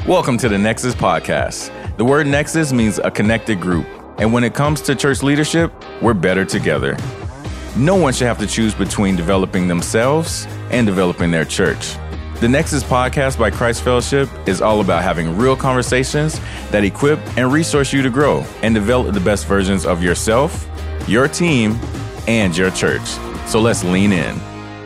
Welcome to the Nexus Podcast. The word Nexus means a connected group. And when it comes to church leadership, we're better together. No one should have to choose between developing themselves and developing their church. The Nexus Podcast by Christ Fellowship is all about having real conversations that equip and resource you to grow and develop the best versions of yourself, your team, and your church. So let's lean in.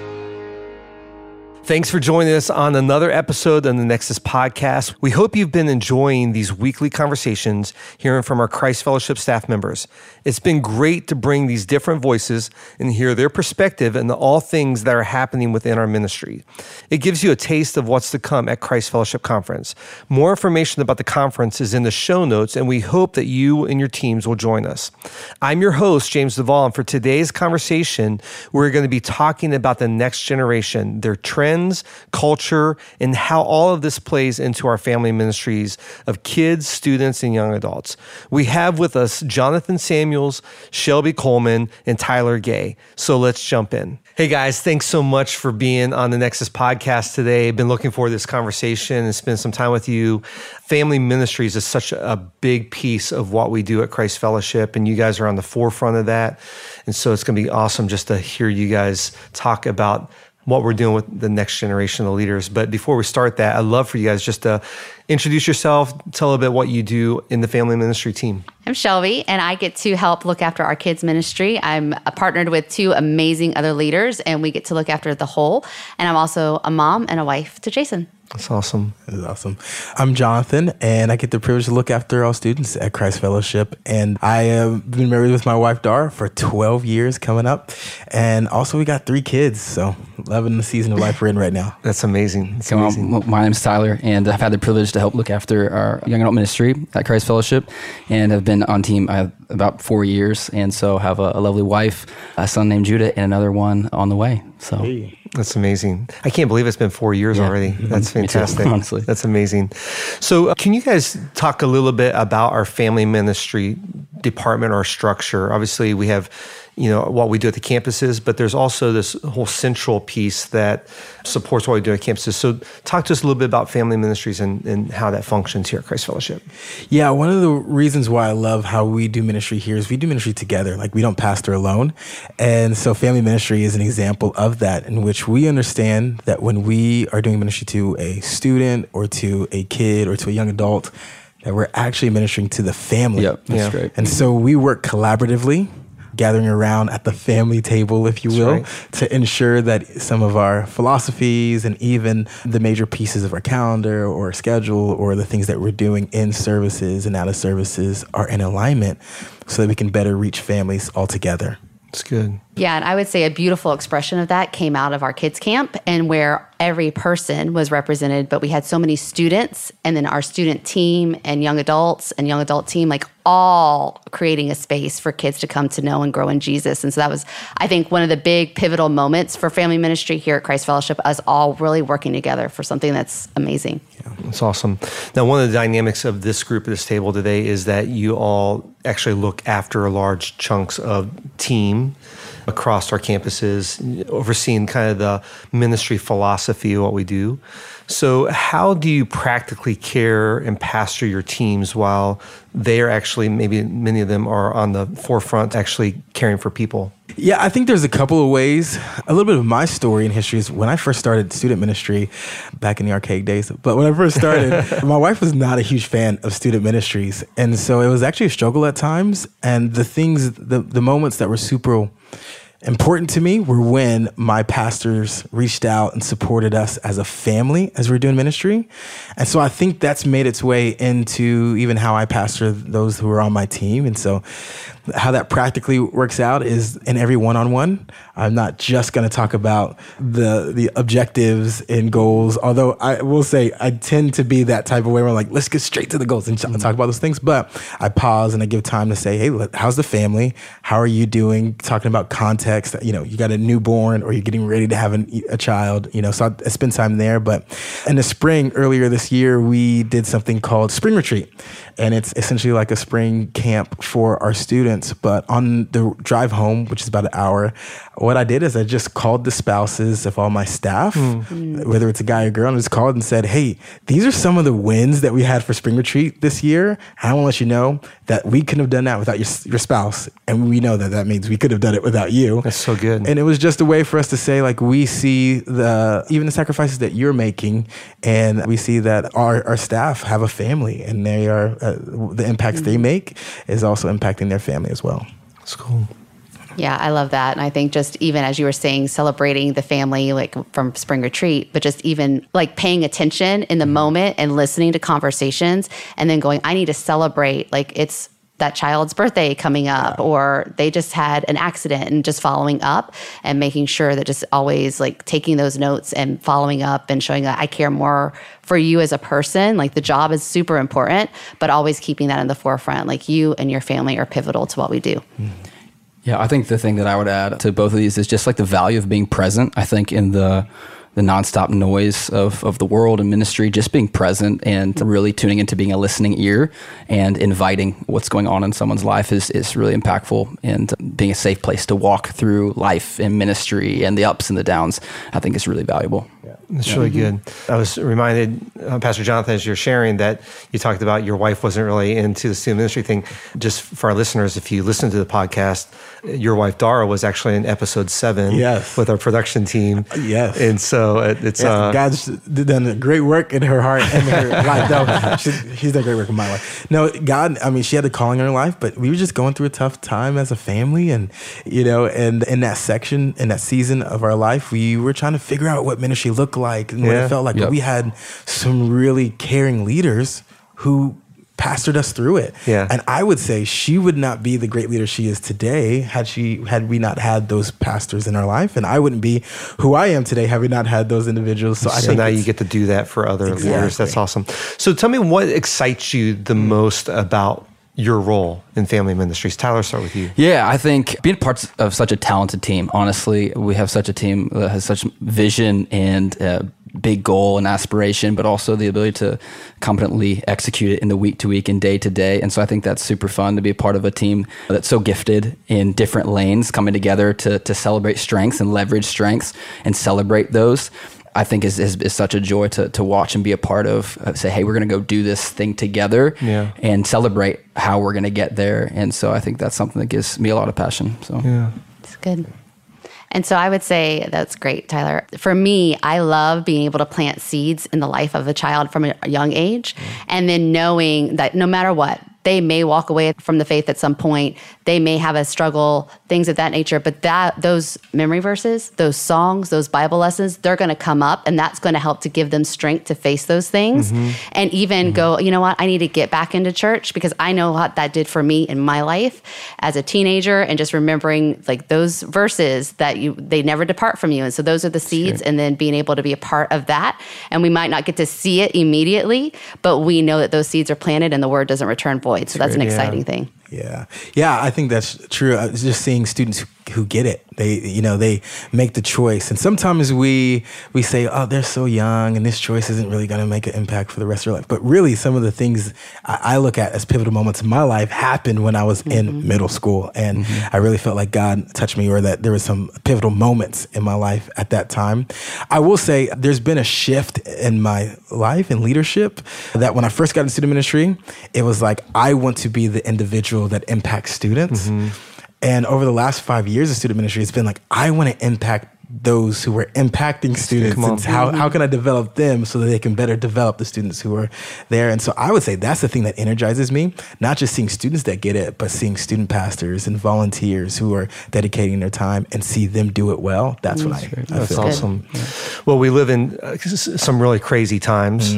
Thanks for joining us on another episode of the Nexus Podcast. We hope you've been enjoying these weekly conversations, hearing from our Christ Fellowship staff members. It's been great to bring these different voices and hear their perspective and all things that are happening within our ministry. It gives you a taste of what's to come at Christ Fellowship Conference. More information about the conference is in the show notes, and we hope that you and your teams will join us. I'm your host, James Duvall, and for today's conversation, we're going to be talking about the next generation, their trends, culture, and how all of this plays into our family ministries of kids, students, and young adults. We have with us Jonathan Samuels, Shelby Coleman, and Tyler Gay. So let's jump in. Hey guys, thanks so much for being on the Nexus Podcast today. I've been looking forward to this conversation and spend some time with you. Family ministries is such a big piece of what we do at Christ Fellowship, and you guys are on the forefront of that. And so it's going to be awesome just to hear you guys talk about what we're doing with the next generation of leaders. But before we start that, I'd love for you guys just to introduce yourself, tell a bit what you do in the family ministry team. I'm Shelby, and I get to help look after our kids' ministry. I'm partnered with two amazing other leaders, and we get to look after the whole. And I'm also a mom and a wife to Jason. That's awesome. That's awesome. I'm Jonathan, and I get the privilege to look after all students at Christ Fellowship. And I have been married with my wife, Dara, for 12 years coming up. And also, we got 3 kids, so loving the season of life we're in right now. That's amazing. That's amazing. My name's Tyler, and I've had the privilege to help look after our young adult ministry at Christ Fellowship, and have been on team about 4 years, and so have a lovely wife, a son named Judah, and another one on the way. So. Hey. That's amazing. I can't believe it's been 4 years already. That's fantastic. Me too, honestly. That's amazing. So can you guys talk a little bit about our family ministry department or structure? Obviously, we have, what we do at the campuses, but there's also this whole central piece that supports what we do at campuses. So talk to us a little bit about family ministries and how that functions here at Christ Fellowship. Yeah, one of the reasons why I love how we do ministry here is we do ministry together. Like, we don't pastor alone. And so family ministry is an example of that, in which we understand that when we are doing ministry to a student or to a kid or to a young adult, that we're actually ministering to the family. Yep, that's great. And so we work collaboratively, gathering around at the family table, if you will, to ensure that some of our philosophies and even the major pieces of our calendar or schedule or the things that we're doing in services and out of services are in alignment so that we can better reach families all together. It's good. Yeah, and I would say a beautiful expression of that came out of our kids' camp, and where every person was represented, but we had so many students, and then our student team and young adults and young adult team, like all creating a space for kids to come to know and grow in Jesus. And so that was, I think, one of the big pivotal moments for family ministry here at Christ Fellowship, us all really working together for something that's amazing. Yeah, that's awesome. Now, one of the dynamics of this group at this table today is that you all actually look after large chunks of team across our campuses, overseeing kind of the ministry philosophy of what we do. So how do you practically care and pastor your teams while they are actually, maybe many of them are on the forefront actually caring for people? Yeah, I think there's a couple of ways. A little bit of my story and history is when I first started student ministry back in the archaic days. But when I first started, my wife was not a huge fan of student ministries. And so it was actually a struggle at times. And the moments that were super important to me were when my pastors reached out and supported us as a family as we were doing ministry. And so I think that's made its way into even how I pastor those who are on my team. And so how that practically works out is in every one-on-one, I'm not just going to talk about the objectives and goals, although I will say I tend to be that type of way where I'm like, let's get straight to the goals and talk about those things. But I pause and I give time to say, hey, how's the family? How are you doing? Talking about context, you got a newborn or you're getting ready to have a child, so I spend time there. But in the spring, earlier this year, we did something called Spring Retreat. And it's essentially like a spring camp for our students. But on the drive home, which is about an hour, what what I did is I just called the spouses of all my staff, whether it's a guy or girl, and just called and said, hey, these are some of the wins that we had for spring retreat this year. I want to let you know that we couldn't have done that without your spouse. And we know that means we could have done it without you. That's so good. And it was just a way for us to say, like, we see even the sacrifices that you're making, and we see that our staff have a family, and they are the impacts they make is also impacting their family as well. That's cool. Yeah, I love that. And I think just even as you were saying, celebrating the family, like from spring retreat, but just even like paying attention in the moment and listening to conversations and then going, I need to celebrate, like it's that child's birthday coming up, or they just had an accident, and just following up and making sure that just always like taking those notes and following up and showing that I care more for you as a person. Like the job is super important, but always keeping that in the forefront. Like you and your family are pivotal to what we do. Yeah, I think the thing that I would add to both of these is just like the value of being present. I think in the nonstop noise of the world and ministry, just being present and really tuning into being a listening ear and inviting what's going on in someone's life is really impactful, and being a safe place to walk through life and ministry and the ups and the downs, I think is really valuable. That's really good. I was reminded, Pastor Jonathan, as you're sharing, that you talked about your wife wasn't really into the student ministry thing. Just for our listeners, if you listen to the podcast, your wife Dara was actually in episode 7 with our production team. Yes. And so it's... God's done a great work in her heart and her life. No, she's done great work in my life. No, God, I mean, she had a calling in her life, but we were just going through a tough time as a family. And, and in that season of our life, we were trying to figure out what ministry looked like, and what it felt like. But we had some really caring leaders who pastored us through it. Yeah. And I would say she would not be the great leader she is today had we not had those pastors in our life. And I wouldn't be who I am today had we not had those individuals. So now you get to do that for other leaders. That's awesome. So tell me, what excites you the most about your role in family ministries? Tyler, start with you. Yeah, I think being parts of such a talented team, honestly, we have such a team that has such vision and big goal and aspiration, but also the ability to competently execute it in the week to week and day to day. And so I think that's super fun to be a part of a team that's so gifted in different lanes, coming together to celebrate strengths and leverage strengths and celebrate those. I think is such a joy to watch and be a part of. Say, hey, we're going to go do this thing together and celebrate how we're going to get there. And so I think that's something that gives me a lot of passion. So it's good. And so I would say that's great, Tyler. For me, I love being able to plant seeds in the life of a child from a young age, and then knowing that no matter what, they may walk away from the faith at some point. They may have a struggle, things of that nature. But those memory verses, those songs, those Bible lessons, they're going to come up, and that's going to help to give them strength to face those things, and even go, you know what, I need to get back into church, because I know what that did for me in my life as a teenager, and just remembering like those verses that they never depart from you. And so those are the seeds, and then being able to be a part of that. And we might not get to see it immediately, but we know that those seeds are planted and the word doesn't return void. So that's an exciting thing. Yeah, I think that's true. Just seeing students who get it, they make the choice, and sometimes we say, oh, they're so young, and this choice isn't really going to make an impact for the rest of their life. But really, some of the things I look at as pivotal moments in my life happened when I was in middle school, and I really felt like God touched me, or that there was some pivotal moments in my life at that time. I will say there's been a shift in my life and leadership that when I first got into student ministry, it was like I want to be the individual that impacts students. And over the last 5 years of student ministry, it's been like, I want to impact those who are impacting students. And how can I develop them so that they can better develop the students who are there? And so I would say that's the thing that energizes me, not just seeing students that get it, but seeing student pastors and volunteers who are dedicating their time and see them do it well. That's what I feel. That's awesome. Yeah. Well, we live in some really crazy times,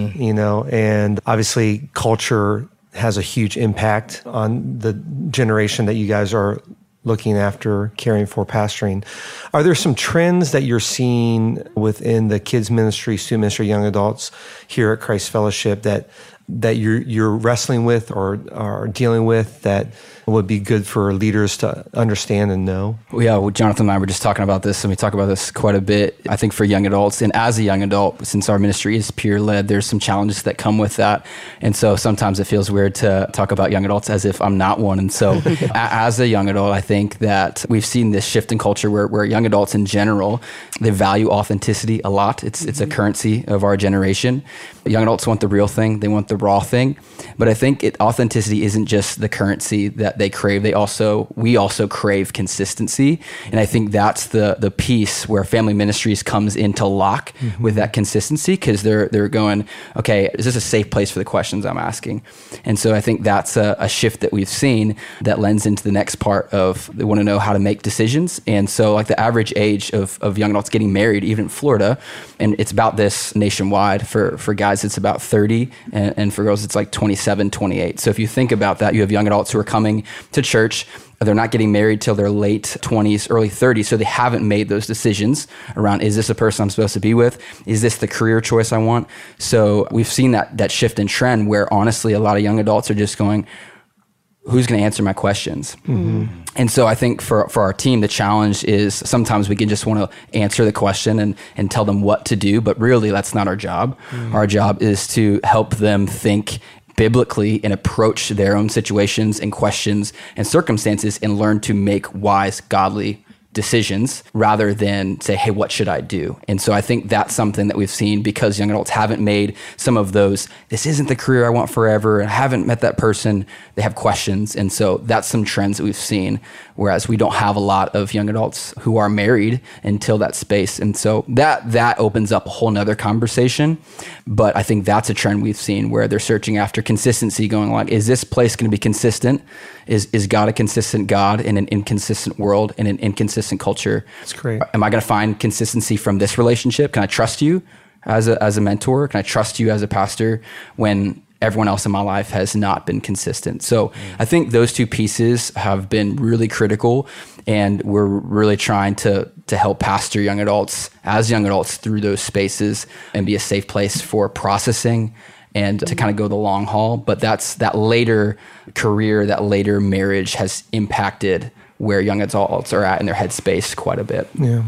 and obviously culture has a huge impact on the generation that you guys are looking after, caring for, pastoring. Are there some trends that you're seeing within the kids ministry, student ministry, young adults here at Christ Fellowship that that you're wrestling with or are dealing with that would be good for leaders to understand and know? Well, Jonathan and I were just talking about this, and we talk about this quite a bit. I think for young adults, and as a young adult, since our ministry is peer-led, there's some challenges that come with that. And so sometimes it feels weird to talk about young adults as if I'm not one. And so as a young adult, I think that we've seen this shift in culture where young adults in general, they value authenticity a lot. It's a currency of our generation. Young adults want the real thing. They want the raw thing. But I think authenticity isn't just the currency that they crave. We also crave consistency. And I think that's the piece where family ministries comes into lock with that consistency, because they're going, okay, is this a safe place for the questions I'm asking? And so I think that's a shift that we've seen that lends into the next part of they want to know how to make decisions. And so like the average age of young adults getting married, even in Florida, and it's about this nationwide, for guys it's about 30, and for girls it's like 27, 28. So if you think about that, you have young adults who are coming to church. They're not getting married till their late 20s, early 30s. So they haven't made those decisions around, is this a person I'm supposed to be with? Is this the career choice I want? So we've seen that shift in trend where honestly, a lot of young adults are just going, who's going to answer my questions? Mm-hmm. And so I think for our team, the challenge is sometimes we can just want to answer the question and tell them what to do, but really that's not our job. Mm-hmm. Our job is to help them think biblically and approach their own situations and questions and circumstances and learn to make wise, godly decisions rather than say, hey, what should I do? And so I think that's something that we've seen because young adults haven't made some of those, this isn't the career I want forever, and I haven't met that person, they have questions. And so that's some trends that we've seen, whereas we don't have a lot of young adults who are married until that space. And so that opens up a whole nother conversation. But I think that's a trend we've seen where they're searching after consistency, going like, is this place going to be consistent? Is God a consistent God in an inconsistent world, in an inconsistent culture? That's great. Am I going to find consistency from this relationship? Can I trust you as a mentor? Can I trust you as a pastor when everyone else in my life has not been consistent? So I think those two pieces have been really critical, and we're really trying to help pastor young adults through those spaces and be a safe place for processing and to kind of go the long haul. But that later career, that later marriage has impacted where young adults are at in their headspace quite a bit. Yeah.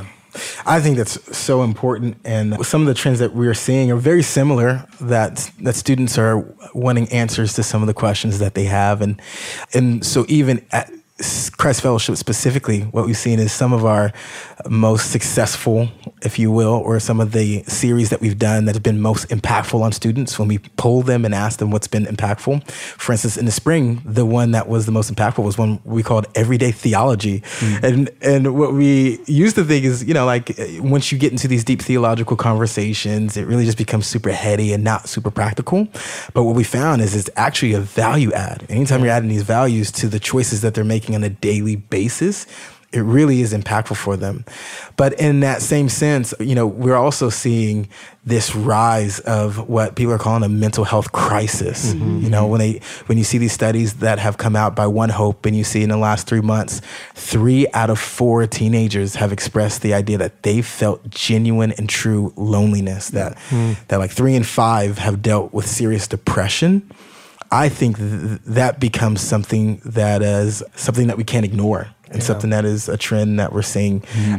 I think that's so important. And some of the trends that we're seeing are very similar, that students are wanting answers to some of the questions that they have. And so even at Christ Fellowship specifically, what we've seen is some of our most successful, if you will, or some of the series that we've done that have been most impactful on students when we poll them and ask them what's been impactful. For instance, in the spring, the one that was the most impactful was one we called Everyday Theology. Mm. And what we used to think is, like once you get into these deep theological conversations, it really just becomes super heady and not super practical. But what we found is it's actually a value add. Anytime you're adding these values to the choices that they're making on a daily basis, it really is impactful for them. But in that same sense, we're also seeing this rise of what people are calling a mental health crisis. Mm-hmm. When you see these studies that have come out by One Hope, and you see in the last 3 months, 3 out of 4 teenagers have expressed the idea that they felt genuine and true loneliness, that like 3 in 5 have dealt with serious depression. I think that becomes something that we can't ignore, and something that is a trend that we're seeing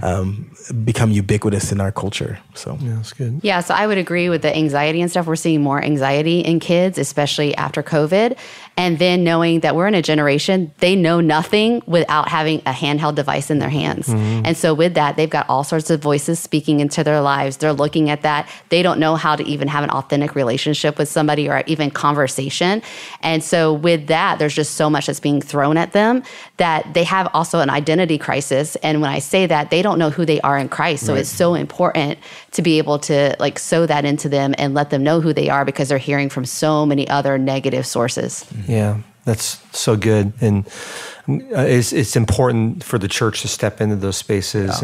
become ubiquitous in our culture. So yeah, that's good. Yeah, so I would agree with the anxiety and stuff. We're seeing more anxiety in kids, especially after COVID. And then knowing that we're in a generation, they know nothing without having a handheld device in their hands. Mm-hmm. And so with that, they've got all sorts of voices speaking into their lives. They're looking at that. They don't know how to even have an authentic relationship with somebody or even conversation. And so with that, there's just so much that's being thrown at them that they have also an identity crisis. And when I say that, they don't know who they are in Christ. So It's so important to be able to sow that into them and let them know who they are, because they're hearing from so many other negative sources. Yeah, that's so good. And it's important for the church to step into those spaces.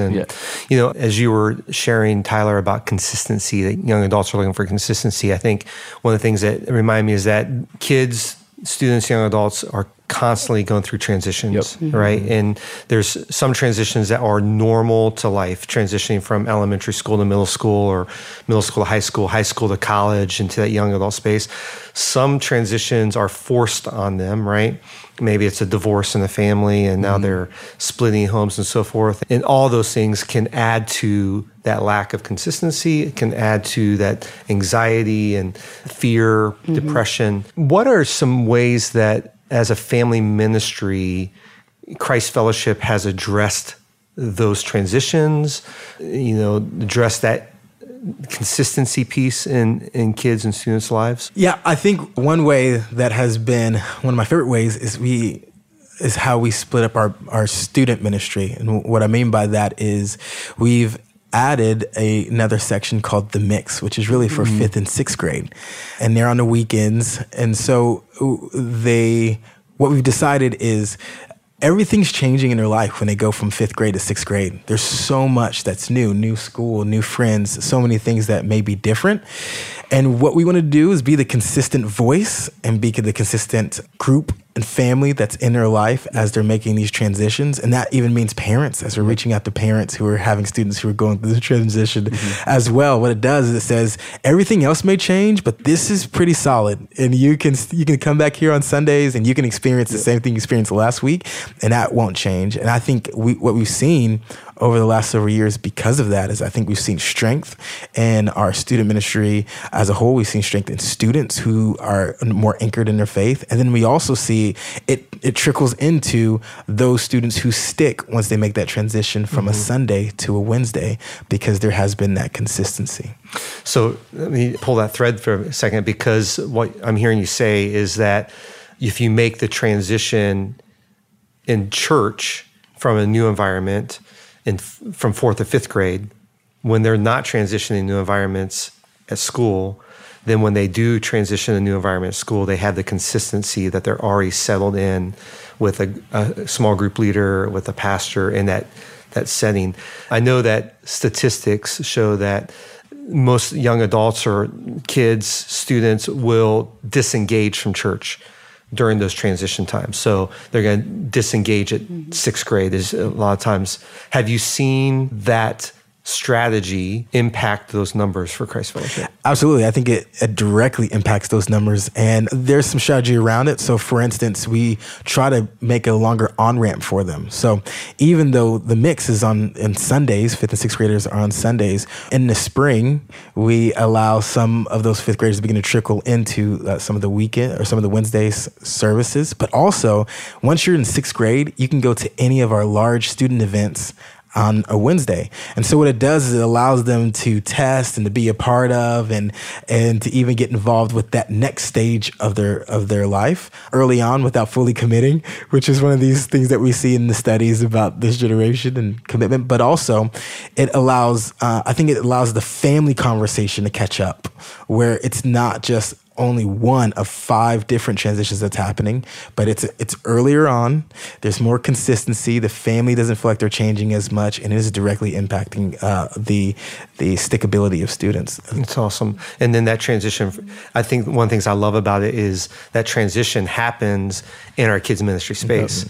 As you were sharing, Tyler, about consistency, that young adults are looking for consistency, I think one of the things that remind me is that kids, students, young adults are constantly going through transitions, Yep. right? And there's some transitions that are normal to life, transitioning from elementary school to middle school, or middle school to high school to college, into that young adult space. Some transitions are forced on them, right? Maybe it's a divorce in the family and now they're splitting homes and so forth. And all those things can add to that lack of consistency. It can add to that anxiety and fear, depression. What are some ways that as a family ministry, Christ Fellowship has addressed those transitions, addressed that consistency piece in kids and students' lives? Yeah, I think one way that has been one of my favorite ways is how we split up our student ministry. And what I mean by that is we've added another section called The Mix, which is really for 5th and 6th grade. And they're on the weekends. And so what we've decided is everything's changing in their life when they go from 5th grade to 6th grade. There's so much that's new school, new friends, so many things that may be different. And what we want to do is be the consistent voice and be the consistent group and family that's in their life as they're making these transitions. And that even means parents, as we're reaching out to parents who are having students who are going through the transition as well. What it does is it says everything else may change, but this is pretty solid. And you can come back here on Sundays and you can experience the same thing you experienced last week, and that won't change. And I think what we've seen over the last several years because of that is I think we've seen strength in our student ministry as a whole. We've seen strength in students who are more anchored in their faith. And then we also see it trickles into those students who stick once they make that transition from a Sunday to a Wednesday, because there has been that consistency. So let me pull that thread for a second, because what I'm hearing you say is that if you make the transition in church from a new environment from 4th to 5th grade, when they're not transitioning new environments at school, then when they do transition to a new environment at school, they have the consistency that they're already settled in with a small group leader, with a pastor in that setting. I know that statistics show that most young adults or kids, students will disengage from church during those transition times. So they're going to disengage at 6th grade is a lot of times. Have you seen that strategy impact those numbers for Christ Fellowship? Absolutely. I think it directly impacts those numbers, and there's some strategy around it. So for instance, we try to make a longer on-ramp for them. So even though the mix is on Sundays, 5th and 6th graders are on Sundays, in the spring, we allow some of those 5th graders to begin to trickle into some of the weekend or some of the Wednesdays services. But also, once you're in 6th grade, you can go to any of our large student events on a Wednesday. And so what it does is it allows them to test and to be a part of and to even get involved with that next stage of their life early on without fully committing, which is one of these things that we see in the studies about this generation and commitment. But also it allows, I think it allows the family conversation to catch up, where it's not just only one of 5 different transitions that's happening, but it's earlier on. There's more consistency. The family doesn't feel like they're changing as much, and it is directly impacting the stickability of students. It's awesome. And then that transition, I think one of the things I love about it is that transition happens in our kids ministry space.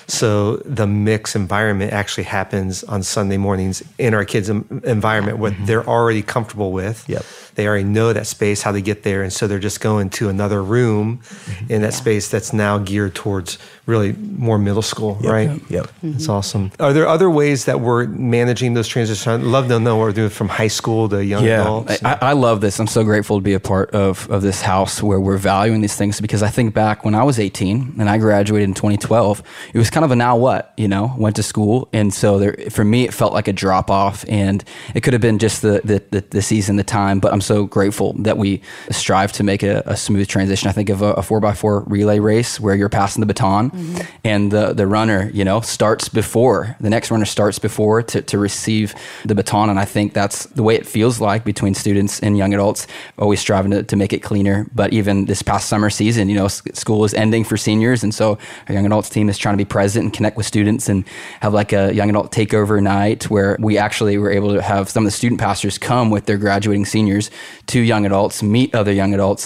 So the mix environment actually happens on Sunday mornings in our kids' environment, what they're already comfortable with. Yep. They already know that space, how to get there. And so they're just going to another room in that space that's now geared towards really more middle school, right? Yep. It's awesome. Are there other ways that we're managing those transitions? I'd love to know what we're doing from high school to young adults. I love this. I'm so grateful to be a part of this house where we're valuing these things, because I think back when I was 18 and I graduated in 2012, it was kind of a now what, went to school. And so for me, it felt like a drop off, and it could have been just the season, the time, but I'm so grateful that we strive to make a smooth transition. I think of a 4x4 relay race where you're passing the baton and the runner, starts before, the next runner starts before to receive the baton. And I think that's the way it feels like between students and young adults, always striving to make it cleaner. But even this past summer season, school is ending for seniors. And so our young adults team is trying to be present and connect with students and have like a young adult takeover night where we actually were able to have some of the student pastors come with their graduating seniors to young adults, meet other young adults,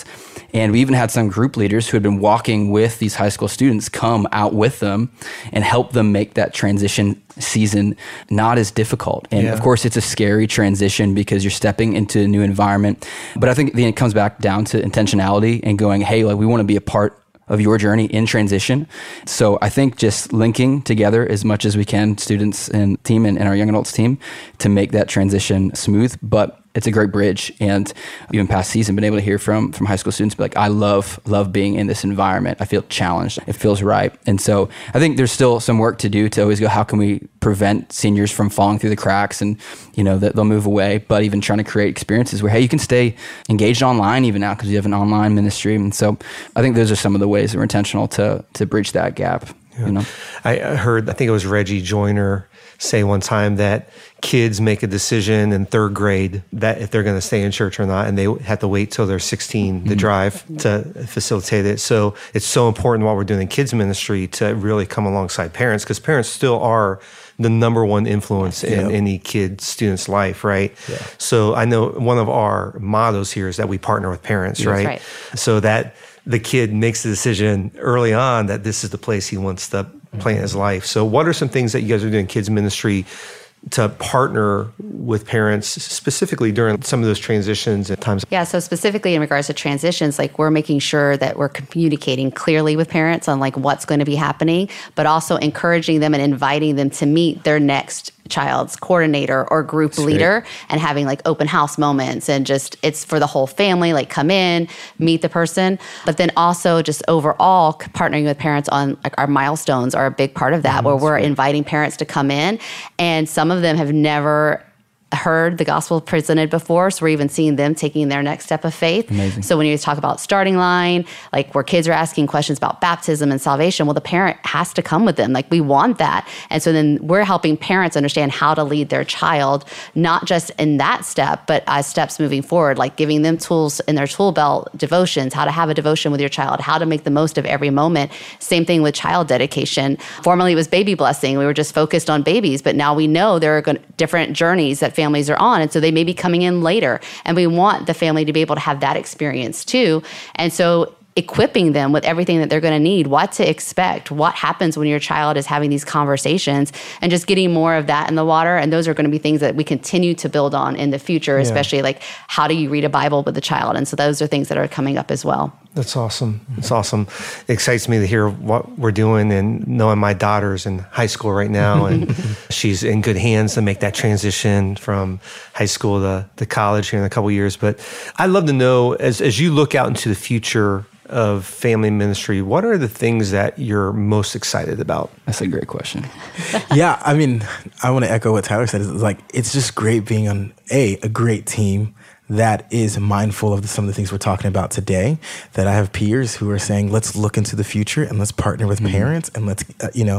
And we even had some group leaders who had been walking with these high school students come out with them and help them make that transition season not as difficult. And of course, it's a scary transition because you're stepping into a new environment. But I think it comes back down to intentionality and going, hey, like we want to be a part of your journey in transition. So I think just linking together as much as we can, students and team and our young adults team, to make that transition smooth. But it's a great bridge. And even past season, been able to hear from high school students be like, I love being in this environment. I feel challenged. It feels right. And so I think there's still some work to do to always go, how can we prevent seniors from falling through the cracks and, that they'll move away, but even trying to create experiences where, hey, you can stay engaged online even now because you have an online ministry. And so I think those are some of the ways that we're intentional to bridge that gap. Yeah. I think it was Reggie Joyner say one time that kids make a decision in third grade that if they're going to stay in church or not, and they have to wait till they're 16 to drive to facilitate it. So it's so important while we're doing kids ministry to really come alongside parents, because parents still are the number one influence in any kid student's life, right? Yeah. So I know one of our mottos here is that we partner with parents, right? So that the kid makes the decision early on that this is the place he wants to plan his life. So what are some things that you guys are doing in kids ministry to partner with parents specifically during some of those transitions at times? Yeah, so specifically in regards to transitions, like we're making sure that we're communicating clearly with parents on like what's going to be happening, but also encouraging them and inviting them to meet their next child's coordinator or group leader and having like open house moments, and just it's for the whole family, like come in, meet the person. But then also just overall partnering with parents on like our milestones are a big part of that, where we're inviting parents to come in, and some of them have never heard the gospel presented before, so we're even seeing them taking their next step of faith. Amazing. So when you talk about starting line, like where kids are asking questions about baptism and salvation, well, the parent has to come with them. Like we want that. And so then we're helping parents understand how to lead their child, not just in that step, but as steps moving forward, like giving them tools in their tool belt, devotions, how to have a devotion with your child, how to make the most of every moment. Same thing with child dedication. Formerly it was baby blessing. We were just focused on babies, but now we know there are different journeys that families are on. And so they may be coming in later, and we want the family to be able to have that experience too. And so equipping them with everything that they're going to need, what to expect, what happens when your child is having these conversations, and just getting more of that in the water. And those are going to be things that we continue to build on in the future, especially like how do you read a Bible with a child? And so those are things that are coming up as well. That's awesome. It's awesome. It excites me to hear what we're doing, and knowing my daughter's in high school right now, and she's in good hands to make that transition from high school to college here in a couple of years. But I'd love to know, as you look out into the future of family ministry, what are the things that you're most excited about? That's a great question. Yeah, I mean, I want to echo what Tyler said. It's like, it's just great being on a great team that is mindful of some of the things we're talking about today, that I have peers who are saying, let's look into the future and let's partner with parents, and let's,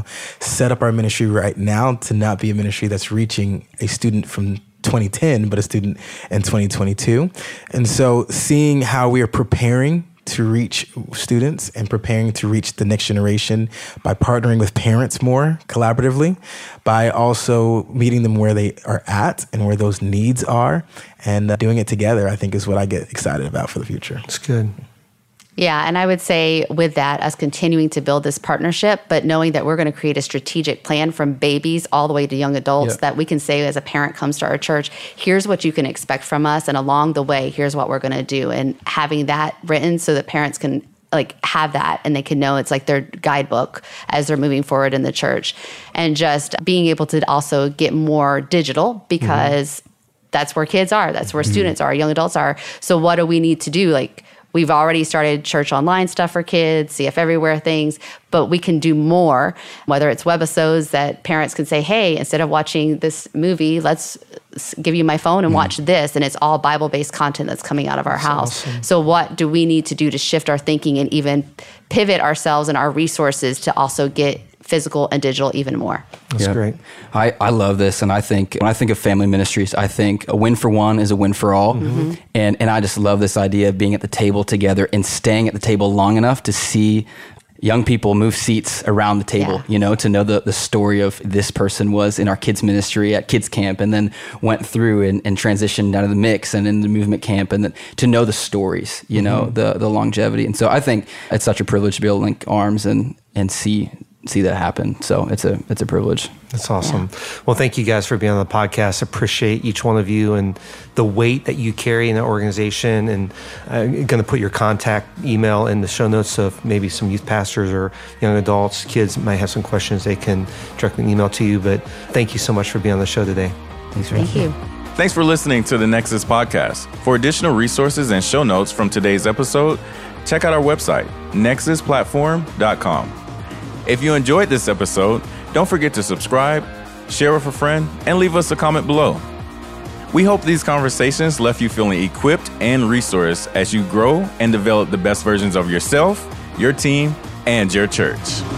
set up our ministry right now to not be a ministry that's reaching a student from 2010, but a student in 2022. And so seeing how we are preparing to reach students and preparing to reach the next generation by partnering with parents more collaboratively, by also meeting them where they are at and where those needs are, and doing it together, I think is what I get excited about for the future. That's good. Yeah, and I would say with that, us continuing to build this partnership, but knowing that we're going to create a strategic plan from babies all the way to young adults, that we can say as a parent comes to our church, here's what you can expect from us, and along the way, here's what we're going to do. And having that written so that parents can like have that, and they can know it's like their guidebook as they're moving forward in the church. And just being able to also get more digital, because that's where kids are, that's where students are, young adults are. So what do we need to do? Like, we've already started church online stuff for kids, CF Everywhere things, but we can do more, whether it's webisodes that parents can say, hey, instead of watching this movie, let's give you my phone and watch this. And it's all Bible-based content that's coming out of our house. Awesome. So what do we need to do to shift our thinking and even pivot ourselves and our resources to also get physical and digital even more? That's great. I love this. And I think when I think of family ministries, I think a win for one is a win for all. And I just love this idea of being at the table together and staying at the table long enough to see young people move seats around the table, to know the story of this person was in our kids ministry at kids camp and then went through and transitioned out of the mix and in the movement camp, and then to know the stories, the longevity. And so I think it's such a privilege to be able to link arms and see that happen. So it's a privilege. That's awesome. Yeah. Well, thank you guys for being on the podcast. Appreciate each one of you and the weight that you carry in the organization. And I'm going to put your contact email in the show notes. So if maybe some youth pastors or young adults, kids might have some questions, they can directly email to you. But thank you so much for being on the show today. Thank you. Thanks for listening to the Nexus Podcast. For additional resources and show notes from today's episode, check out our website, nexusplatform.com. If you enjoyed this episode, don't forget to subscribe, share with a friend, and leave us a comment below. We hope these conversations left you feeling equipped and resourced as you grow and develop the best versions of yourself, your team, and your church.